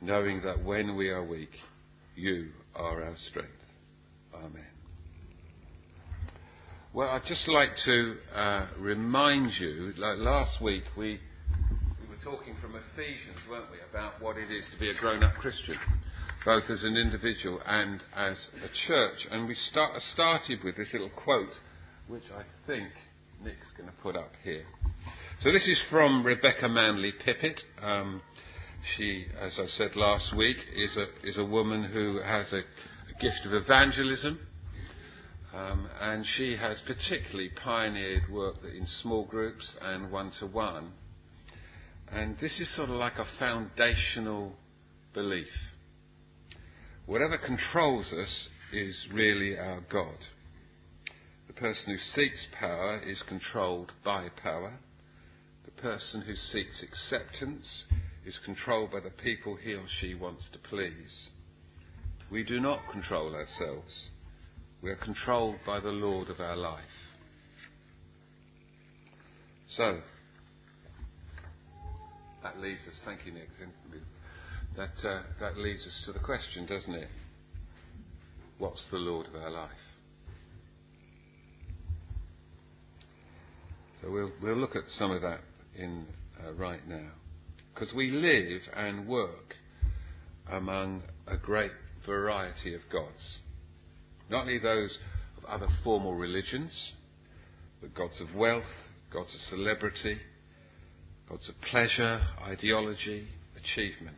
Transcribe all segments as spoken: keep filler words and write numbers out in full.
knowing that when we are weak, you are our strength. Amen. Well, I'd just like to uh, remind you, like last week we, we were talking from Ephesians, weren't we, about what it is to be a grown-up Christian, both as an individual and as a church. And we start, started with this little quote, which I think Nick's going to put up here. So this is from Rebecca Manley Pippett. Um, she, as I said last week, is a is a woman who has a, a gift of evangelism, um, and she has particularly pioneered work in small groups and one-to-one. And this is sort of like a foundational belief. Whatever controls us is really our God. The person who seeks power is controlled by power. The person who seeks acceptance is controlled by the people he or she wants to please. We do not control ourselves. We are controlled by the Lord of our life. So, that leads us, thank you Nick, that, uh, that leads us to the question, doesn't it? What's the Lord of our life? So we'll, we'll look at some of that in uh, right now. Because we live and work among a great variety of gods. Not only those of other formal religions, but gods of wealth, gods of celebrity, gods of pleasure, ideology, achievement.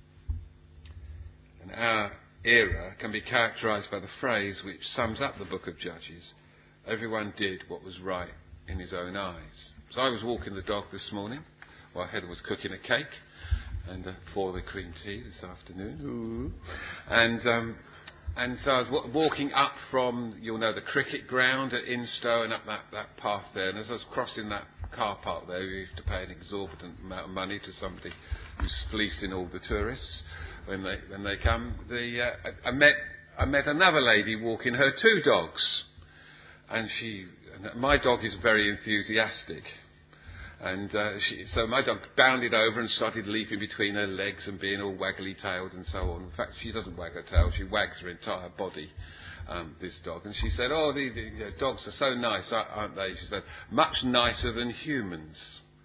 And our era can be characterised by the phrase which sums up the book of Judges: everyone did what was right in his own eyes. So I was walking the dog this morning while Heather was cooking a cake and uh, for the cream tea this afternoon. Ooh. And um, and so I was w- walking up from, you'll know, the cricket ground at Instow and up that, that path there. And as I was crossing that car park there, you have to pay an exorbitant amount of money to somebody who's fleecing all the tourists when they when they come. The uh, I, I met I met another lady walking her two dogs, and she and my dog is very enthusiastic. And uh, she, so my dog bounded over and started leaping between her legs and being all waggly-tailed and so on. In fact, she doesn't wag her tail, she wags her entire body, um, this dog. And she said, oh, the, the, the dogs are so nice, aren't they? She said, much nicer than humans.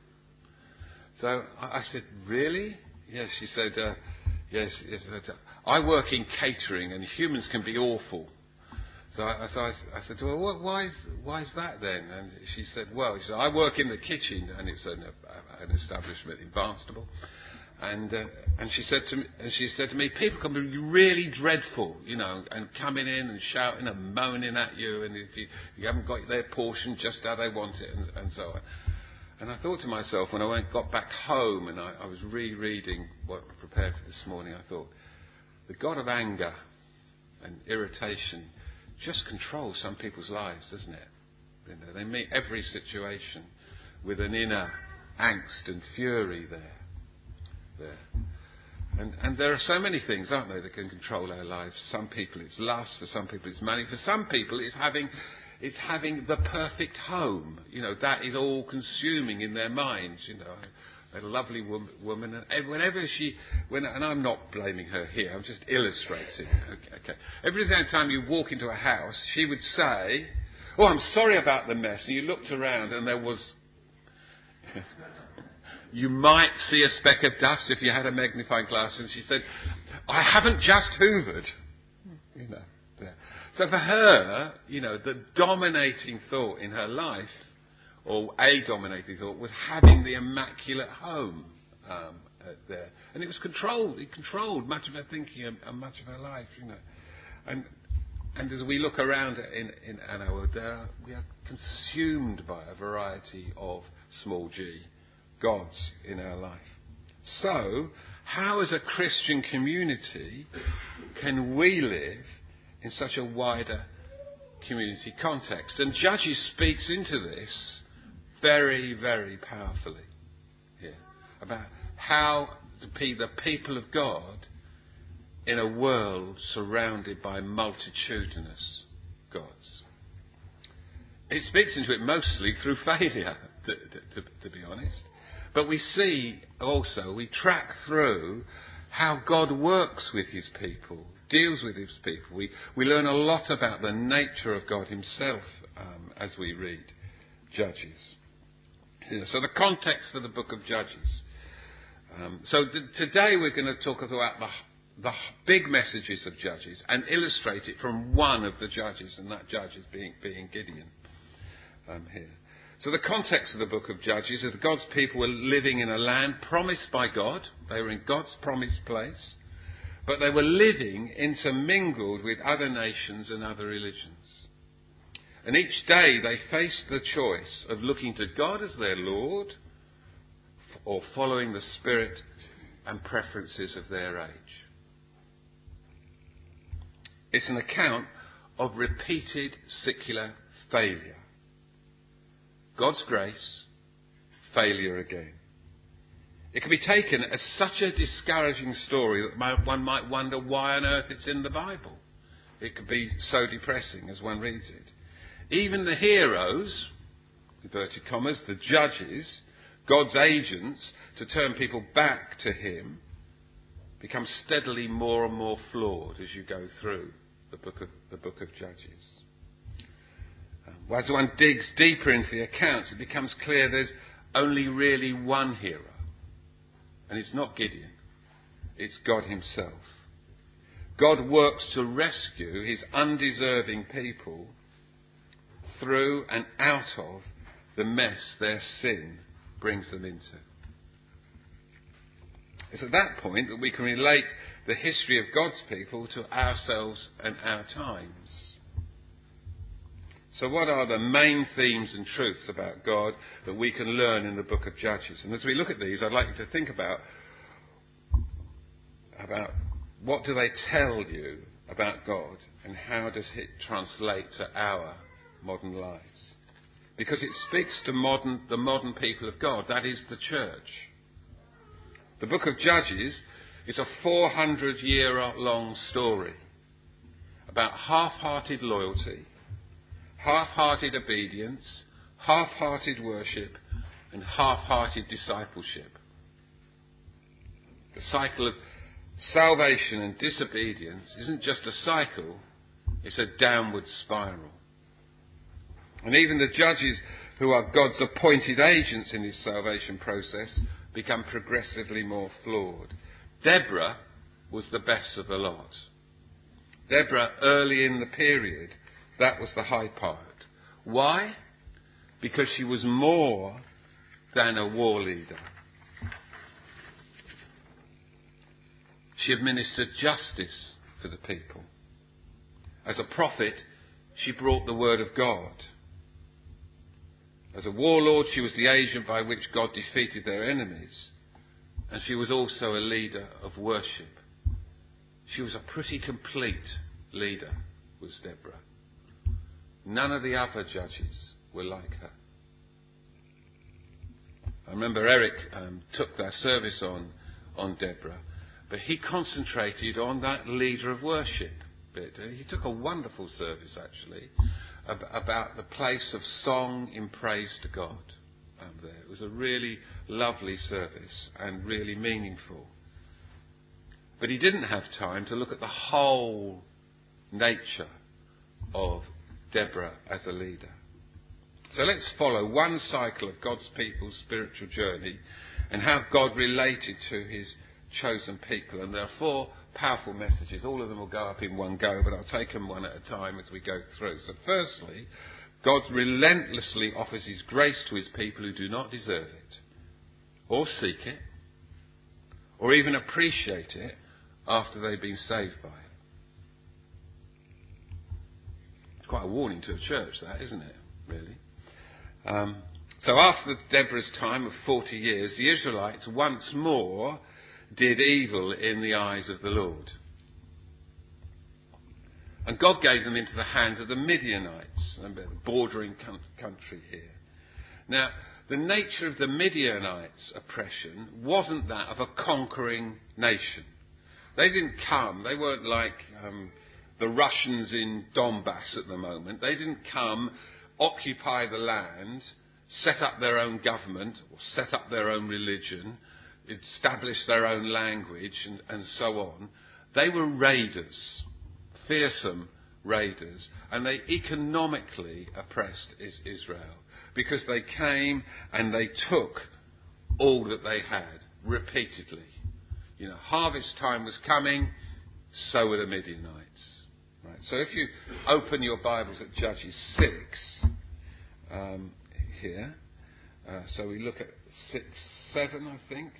So I, I said, really? Yes, she said, uh, yes, yes. I work in catering and humans can be awful. So I, so I, I said to her, well, why is, why is that then? And she said, well, she said, I work in the kitchen, and it's an, an establishment in Barnstable. And uh, and she said to me, and she said to me, people can be really dreadful, you know, and coming in and shouting and moaning at you, and if you, you haven't got their portion just how they want it, and, and so on. And I thought to myself, when I went, got back home and I, I was rereading what I prepared for this morning, I thought, the God of anger and irritation just controls some people's lives, doesn't it? You know, they meet every situation with an inner angst and fury there. there. And, and there are so many things, aren't there, that can control our lives. Some people it's lust, for some people it's money, for some people it's having it's having the perfect home. You know, that is all consuming in their minds, you know. A lovely woman, woman, and whenever she, when, and I'm not blaming her here, I'm just illustrating. Okay, okay. Every time you walk into a house, she would say, "Oh, I'm sorry about the mess." And you looked around, and there was, you might see a speck of dust if you had a magnifying glass. And she said, "I haven't just hoovered." You know. There. So for her, you know, the dominating thought in her life, or a dominating thought, was having the immaculate home um, uh, there. And it was controlled. It controlled much of her thinking and, and much of her life, you know. And and as we look around in, in, in our world, there, we are consumed by a variety of small g gods in our life. So, how as a Christian community can we live in such a wider community context? And Judges speaks into this very, very powerfully here about how to be the people of God in a world surrounded by multitudinous gods. It speaks into it mostly through failure, to, to, to, to be honest. But we see also, we track through how God works with his people, deals with his people. We, we learn a lot about the nature of God himself um, as we read Judges. Yeah, so the context for the book of Judges. Um, so th- today we're going to talk about the, the big messages of Judges and illustrate it from one of the judges, and that judge is being, being Gideon um, here. So the context of the book of Judges is that God's people were living in a land promised by God. They were in God's promised place. But they were living intermingled with other nations and other religions. And each day they faced the choice of looking to God as their Lord or following the spirit and preferences of their age. It's an account of repeated secular failure. God's grace, failure again. It can be taken as such a discouraging story that one might wonder why on earth it's in the Bible. It could be so depressing as one reads it. Even the heroes, inverted commas, the judges, God's agents to turn people back to him, become steadily more and more flawed as you go through the book of, the book of Judges. As one digs deeper into the accounts, it becomes clear there's only really one hero. And it's not Gideon. It's God himself. God works to rescue his undeserving people through and out of the mess their sin brings them into. It's at that point that we can relate the history of God's people to ourselves and our times. So what are the main themes and truths about God that we can learn in the book of Judges? And as we look at these, I'd like you to think about, about what do they tell you about God and how does it translate to our modern lives? Because it speaks to modern, the modern people of God, that is the church. The book of Judges is a four hundred year long story about half-hearted loyalty, half-hearted obedience, half-hearted worship, and half-hearted discipleship. The cycle of salvation and disobedience isn't just a cycle, it's a downward spiral. And even the judges who are God's appointed agents in his salvation process become progressively more flawed. Deborah was the best of the lot. Deborah, early in the period, that was the high part. Why? Because she was more than a war leader. She administered justice to the people. As a prophet, she brought the word of God. As a warlord, she was the agent by which God defeated their enemies. And she was also a leader of worship. She was a pretty complete leader, was Deborah. None of the other judges were like her. I remember Eric um, took that service on, on Deborah, but he concentrated on that leader of worship bit. He took a wonderful service, actually, ab- about the place of song in praise to God um, there. It was a really lovely service and really meaningful. But he didn't have time to look at the whole nature of Deborah as a leader. So let's follow one cycle of God's people's spiritual journey and how God related to his chosen people. And there are four powerful messages. All of them will go up in one go, but I'll take them one at a time as we go through. So firstly, God relentlessly offers his grace to his people who do not deserve it, or seek it, or even appreciate it after they've been saved by it. Quite a warning to a church, that, isn't it, really? Um, so after Deborah's time of forty years, the Israelites once more did evil in the eyes of the Lord. And God gave them into the hands of the Midianites, the bordering country here. Now, the nature of the Midianites' oppression wasn't that of a conquering nation. They didn't come, they weren't like um, the Russians in Donbass at the moment. They didn't come, occupy the land, set up their own government, or set up their own religion, established their own language and, and so on. They were raiders, fearsome raiders, and they economically oppressed Israel because they came and they took all that they had repeatedly. You know, harvest time was coming, so were the Midianites. Right. So if you open your Bibles at Judges six, um, here, uh, so we look at six, seven, I think.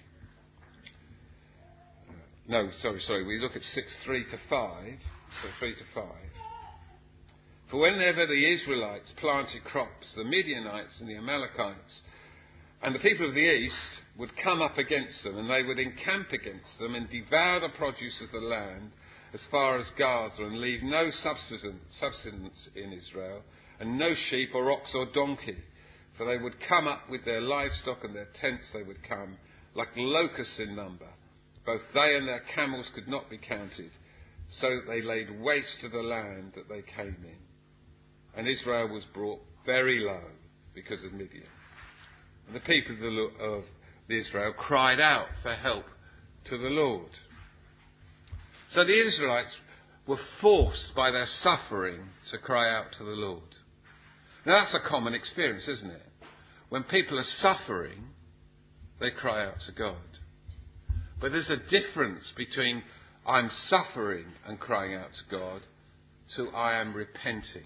Uh, no, sorry, sorry. We look at six, three to five. So three to five. For whenever the Israelites planted crops, the Midianites and the Amalekites and the people of the east would come up against them, and they would encamp against them and devour the produce of the land as far as Gaza, and leave no subsistence, subsistence in Israel, and no sheep or ox or donkey. For they would come up with their livestock, and their tents they would come, like locusts in number. Both they and their camels could not be counted, so that they laid waste to the land that they came in. And Israel was brought very low because of Midian. And the people of, the, of Israel cried out for help to the Lord. So the Israelites were forced by their suffering to cry out to the Lord. Now that's a common experience, isn't it? When people are suffering, they cry out to God. But there's a difference between I'm suffering and crying out to God to I am repenting.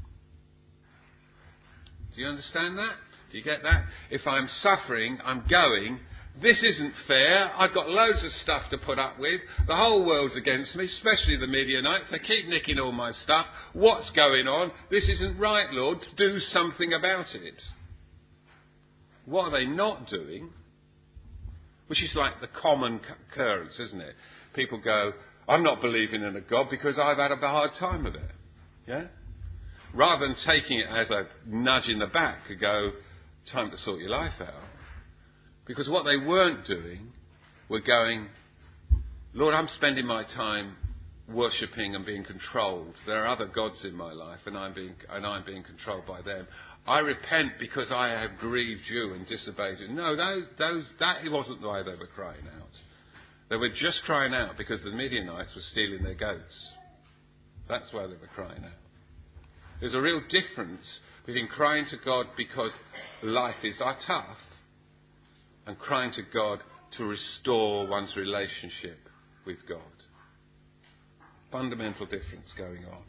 Do you understand that? Do you get that? If I'm suffering, I'm going, this isn't fair, I've got loads of stuff to put up with, the whole world's against me, especially the Midianites, they keep nicking all my stuff, what's going on? This isn't right, Lord, do something about it. What are they not doing? Which is like the common occurrence, isn't it? People go, I'm not believing in a God because I've had a hard time with it. Yeah? Rather than taking it as a nudge in the back to go, time to sort your life out. Because what they weren't doing were going, Lord, I'm spending my time worshipping and being controlled. There are other gods in my life, and I'm being and I'm being controlled by them. I repent because I have grieved you and disobeyed you. No, those those that wasn't why they were crying out. They were just crying out because the Midianites were stealing their goats. That's why they were crying out. There's a real difference between crying to God because life is tough and crying to God to restore one's relationship with God. Fundamental difference going on.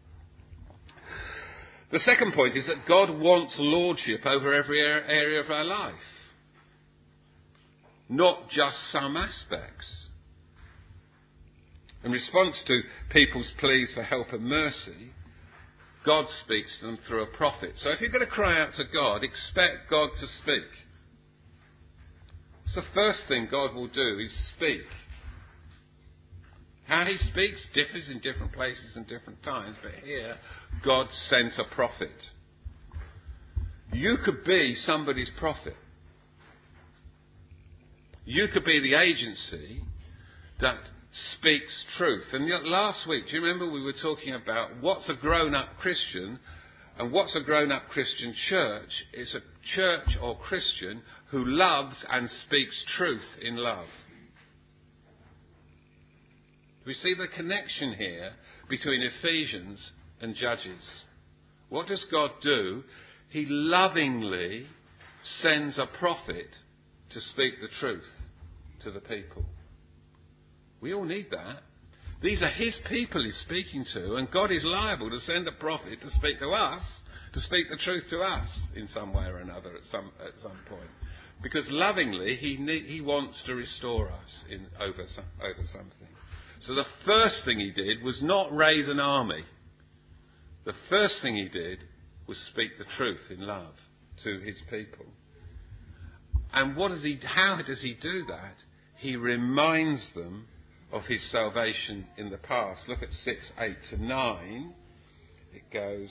The second point is that God wants lordship over every area of our life, not just some aspects. In response to people's pleas for help and mercy, God speaks to them through a prophet. So if you're going to cry out to God, expect God to speak. So the first thing God will do is speak. How he speaks differs in different places and different times, but here God sent a prophet. You could be somebody's prophet. You could be the agency that speaks truth. And yet last week, do you remember we were talking about what's a grown-up Christian? And what's a grown-up Christian church? It's a church or Christian who loves and speaks truth in love. We see the connection here between Ephesians and Judges. What does God do? He lovingly sends a prophet to speak the truth to the people. We all need that. These are his people he's speaking to, and God is liable to send a prophet to speak to us, to speak the truth to us in some way or another at some at some point. Because lovingly, he ne- he wants to restore us in over some, over something. So the first thing he did was not raise an army. The first thing he did was speak the truth in love to his people. And what does he? How does he do that? He reminds them of his salvation in the past. Look at six, eight to nine. It goes,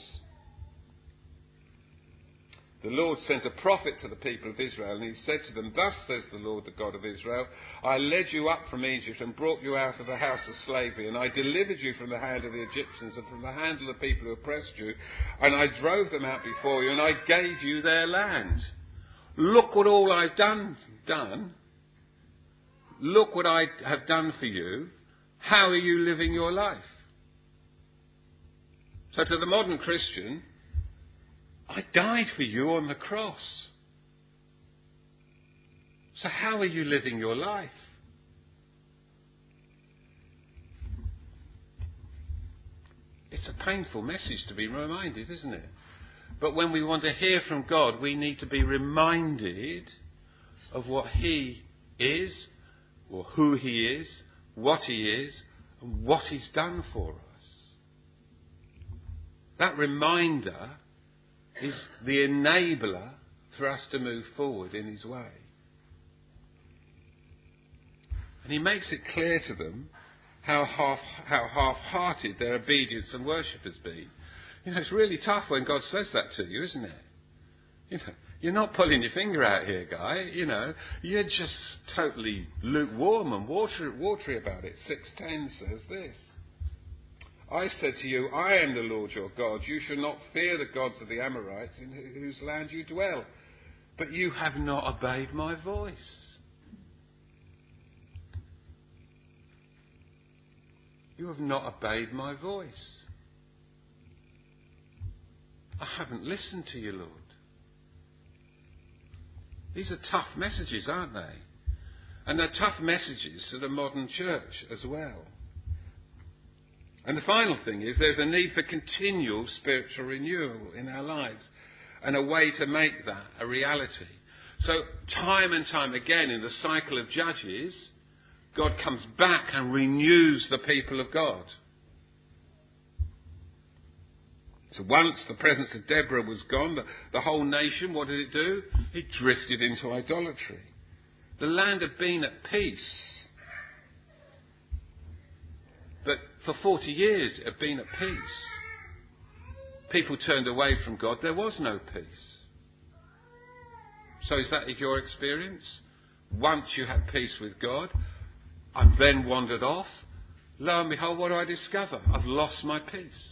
the Lord sent a prophet to the people of Israel, and he said to them, thus says the Lord, the God of Israel, I led you up from Egypt and brought you out of the house of slavery, and I delivered you from the hand of the Egyptians and from the hand of the people who oppressed you, and I drove them out before you, and I gave you their land. Look what all I've done, done. look what I have done for you. How are you living your life? So to the modern Christian, I died for you on the cross. So how are you living your life? It's a painful message to be reminded, isn't it? But when we want to hear from God, we need to be reminded of what He is, or who He is, what He is, and what He's done for us. That reminder is the enabler for us to move forward in His way. And He makes it clear to them how half how half-hearted their obedience and worship has been. You know, it's really tough when God says that to you, isn't it? You know, you're not pulling your finger out here, guy. You know, you're just totally lukewarm and watery, watery about it. six ten says this. I said to you, I am the Lord your God. You shall not fear the gods of the Amorites in whose land you dwell. But you have not obeyed my voice. You have not obeyed my voice. I haven't listened to you, Lord. These are tough messages, aren't they? And they're tough messages to the modern church as well. And the final thing is there's a need for continual spiritual renewal in our lives and a way to make that a reality. So time and time again in the cycle of Judges, God comes back and renews the people of God. So once the presence of Deborah was gone, the, the whole nation, what did it do? It drifted into idolatry. The land had been at peace. But for forty years it had been at peace. People turned away from God. There was no peace. So is that your experience? Once you had peace with God, I've then wandered off. Lo and behold, what do I discover? I've lost my peace.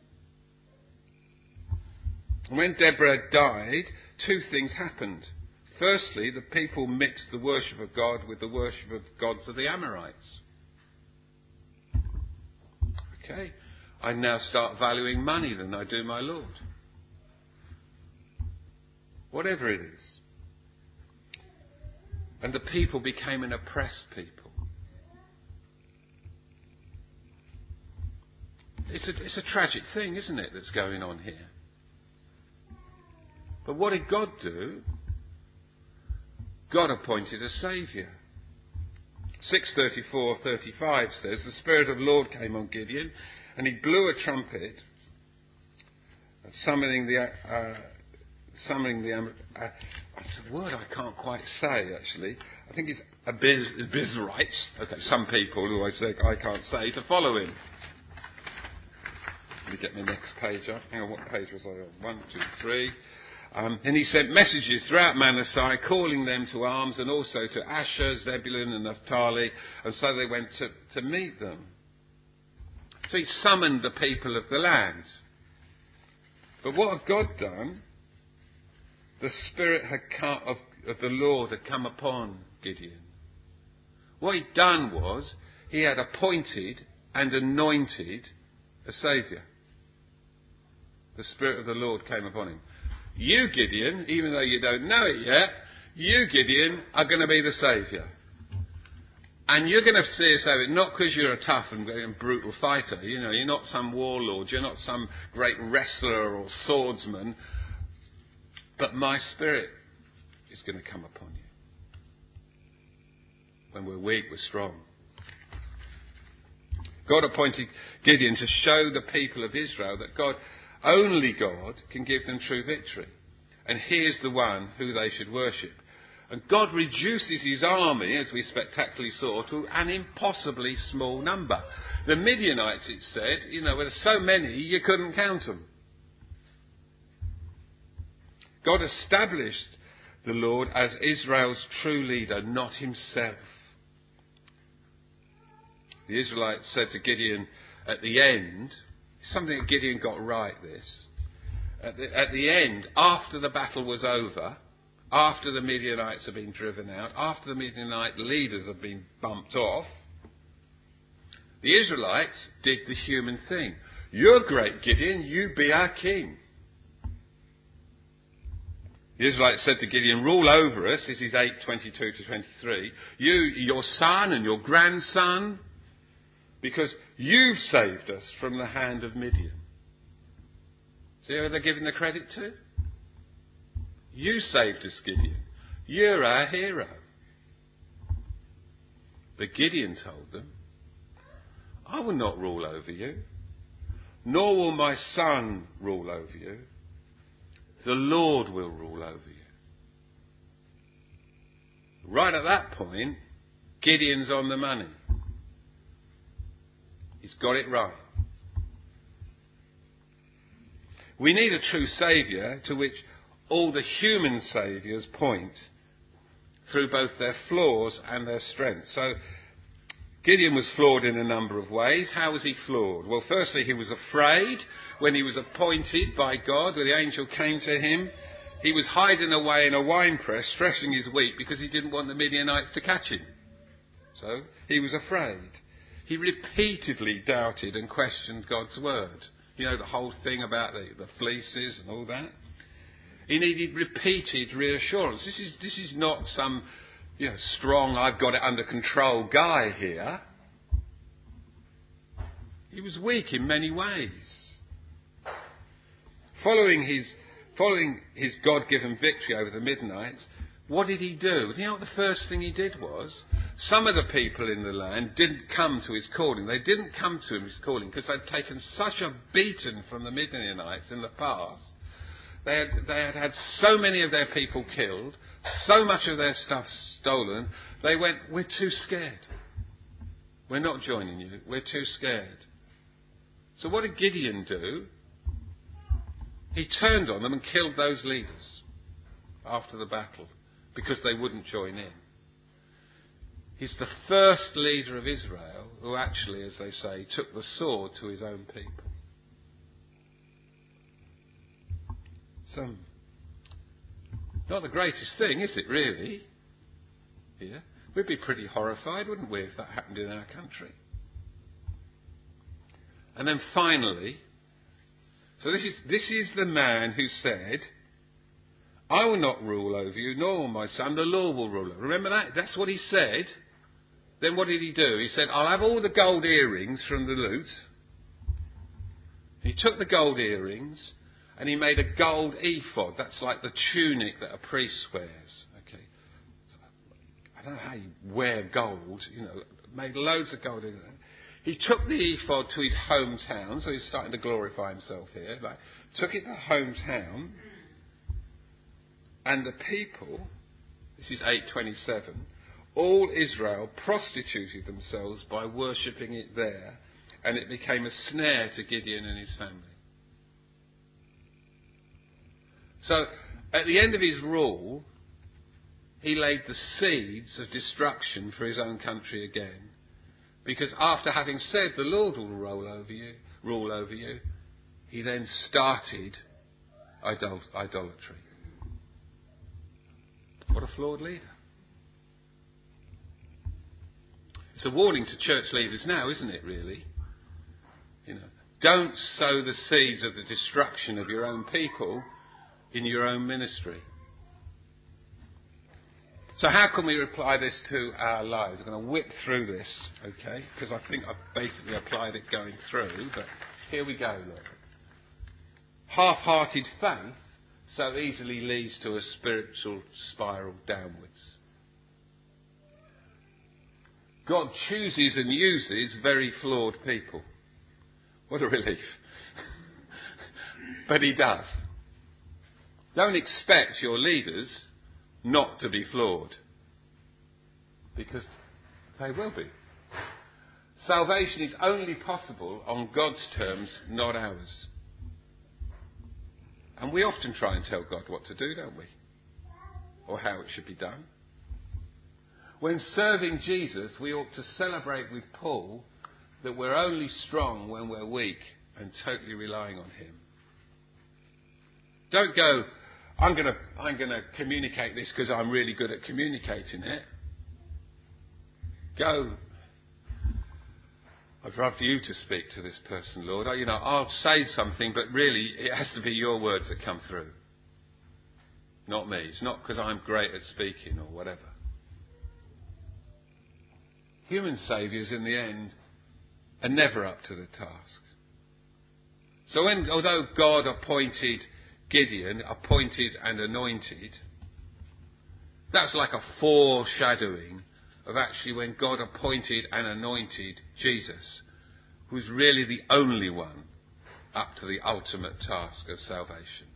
When Deborah died, two things happened. Firstly, the people mixed the worship of God with the worship of gods of the Amorites. Okay, I now start valuing money than I do my Lord. Whatever it is. And the people became an oppressed people. It's a, it's a tragic thing, isn't it, that's going on here? But what did God do? God appointed a saviour. six thirty-four thirty-five says, the Spirit of the Lord came on Gideon, and he blew a trumpet, summoning the... Uh, summoning the... Uh, it's a word I can't quite say, actually. I think it's Abiz, Abizrite. Okay, some people who I say I can't say, to follow him. Let me get my next page up. Hang on, what page was I on? One, two, three... Um, and he sent messages throughout Manasseh, calling them to arms, and also to Asher, Zebulun and Naphtali, and so they went to, to meet them. So he summoned the people of the land. But what had God done? The Spirit had come of, of the Lord had come upon Gideon. What he'd done was, he had appointed and anointed a saviour. The Spirit of the Lord came upon him. You, Gideon, even though you don't know it yet, you, Gideon, are going to be the saviour. And you're going to see us over it, not because you're a tough and, and brutal fighter. You know, you're not some warlord, you're not some great wrestler or swordsman. But my Spirit is going to come upon you. When we're weak, we're strong. God appointed Gideon to show the people of Israel that God... Only God can give them true victory. And he is the one who they should worship. And God reduces his army, as we spectacularly saw, to an impossibly small number. The Midianites, it said, you know, there were so many you couldn't count them. God established the Lord as Israel's true leader, not himself. The Israelites said to Gideon at the end... Something that Gideon got right, this. At the, at the end, after the battle was over, after the Midianites have been driven out, after the Midianite leaders have been bumped off, the Israelites did the human thing. You're great, Gideon, you be our king. The Israelites said to Gideon, rule over us. This is eight twenty-two to twenty-three. You, your son and your grandson, because you've saved us from the hand of Midian. See who they're giving the credit to? You saved us, Gideon. You're our hero. But Gideon told them, I will not rule over you, nor will my son rule over you. The Lord will rule over you. Right at that point, Gideon's on the money. He's got it right. We need a true saviour to which all the human saviours point through both their flaws and their strengths. So Gideon was flawed in a number of ways. How was he flawed? Well, firstly, he was afraid when he was appointed by God, when the angel came to him. He was hiding away in a winepress, threshing his wheat, because he didn't want the Midianites to catch him. So he was afraid. He repeatedly doubted and questioned God's word. You know, the whole thing about the, the fleeces and all that. He needed repeated reassurance. This is, this is not some, you know, strong, I've got it under control guy here. He was weak in many ways. Following his, following his God-given victory over the Midianites, what did he do? You know what the first thing he did was? Some of the people in the land didn't come to his calling. They didn't come to his calling because they'd taken such a beating from the Midianites in the past. They had, they had had so many of their people killed, so much of their stuff stolen, they went, we're too scared. We're not joining you. We're too scared. So what did Gideon do? He turned on them and killed those leaders after the battle because they wouldn't join in. He's the first leader of Israel who actually, as they say, took the sword to his own people. So, not the greatest thing, is it really? Here, we'd be pretty horrified, wouldn't we, if that happened in our country? And then finally, so this is this is the man who said, I will not rule over you, nor will my son, the Lord will rule over you. Remember that? That's what he said. Then what did he do? He said, I'll have all the gold earrings from the loot. He took the gold earrings and he made a gold ephod. That's like the tunic that a priest wears. Okay. So, I don't know how you wear gold, you know, made loads of gold in it. He took the ephod to his hometown, so he's starting to glorify himself here. Like, took it to hometown, and the people, this is eight twenty-seven, all Israel prostituted themselves by worshipping it there, and it became a snare to Gideon and his family. So, at the end of his rule, he laid the seeds of destruction for his own country again. Because after having said the Lord will rule over you, rule over you, he then started idol- idolatry. What a flawed leader. It's a warning to church leaders now, isn't it, really? You know, don't sow the seeds of the destruction of your own people in your own ministry. So how can we apply this to our lives? I'm going to whip through this, okay, because I think I've basically applied it going through, but here we go, look. Half-hearted faith so easily leads to a spiritual spiral downwards. God chooses and uses very flawed people. What a relief. But he does. Don't expect your leaders not to be flawed, because they will be. Salvation is only possible on God's terms, not ours. And we often try and tell God what to do, don't we? Or how it should be done. When serving Jesus, we ought to celebrate with Paul that we're only strong when we're weak and totally relying on him. Don't go, I'm going to I'm going to communicate this because I'm really good at communicating it. Go. I'd love you to speak to this person, Lord. You know, I'll say something, but really it has to be your words that come through. Not me. It's not because I'm great at speaking or whatever. Human saviours, in the end, are never up to the task. So when, although God appointed Gideon, appointed and anointed, that's like a foreshadowing of actually when God appointed and anointed Jesus, who's really the only one up to the ultimate task of salvation.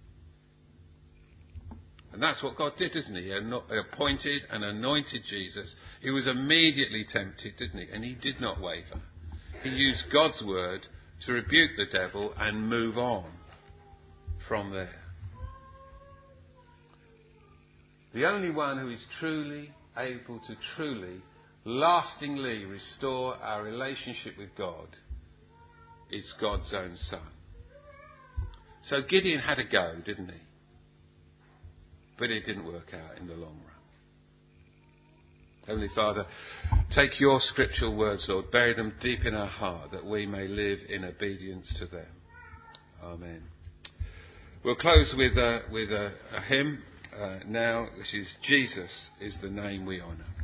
And that's what God did, isn't he? He appointed and anointed Jesus. He was immediately tempted, didn't he? And he did not waver. He used God's word to rebuke the devil and move on from there. The only one who is truly able to truly, lastingly restore our relationship with God is God's own Son. So Gideon had a go, didn't he? But it didn't work out in the long run. Heavenly Father, take your scriptural words, Lord, bury them deep in our heart that we may live in obedience to them. Amen. We'll close with a, with a, a hymn uh, now, which is Jesus is the name we honour.